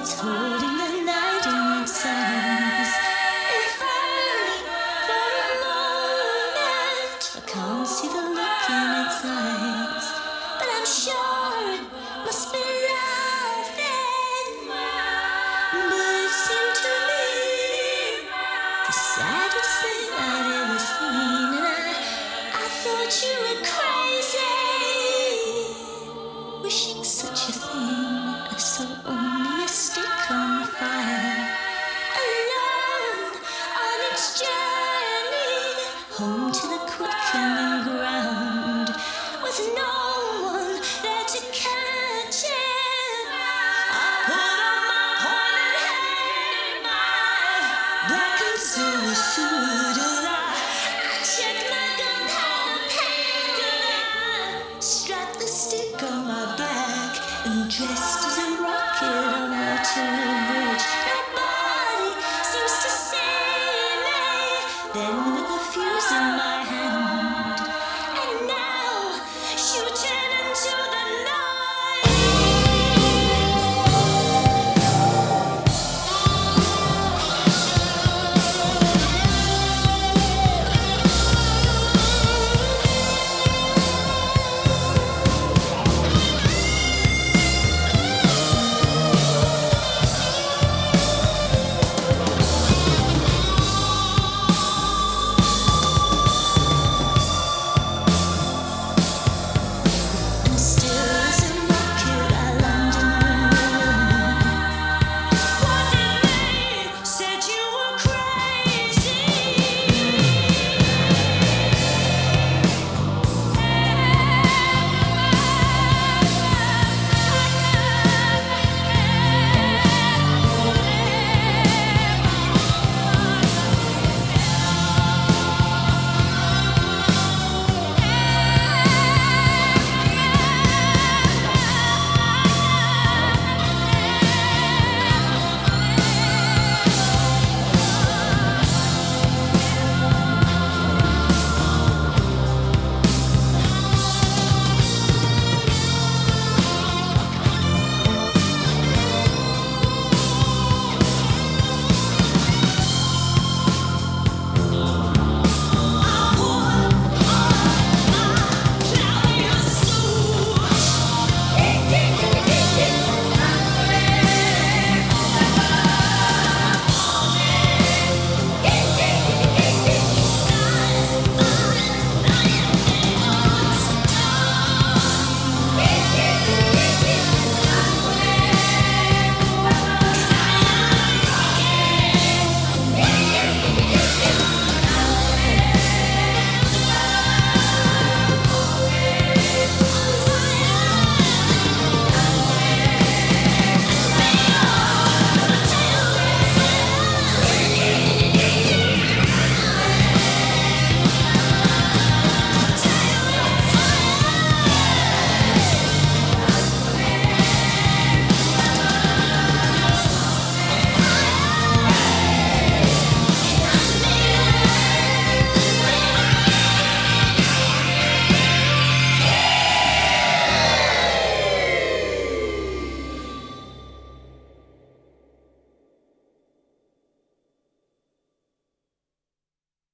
It's holding the night in its arms. And finally, for a moment, I can't see the look in its eyes, but I'm sure it must be laughing. But it seemed to me the saddest thing I'd ever seen, and I thought you were crazy, wishing such a thing. I saw only a stick on fire, alone on its journey home to the quickening ground, with no one there to catch it. I put on my pointed hat, my black and silver suit, and I checked my gunpowder pack, and I strapped the stick on my back and dressed as a rocket on Waterloo.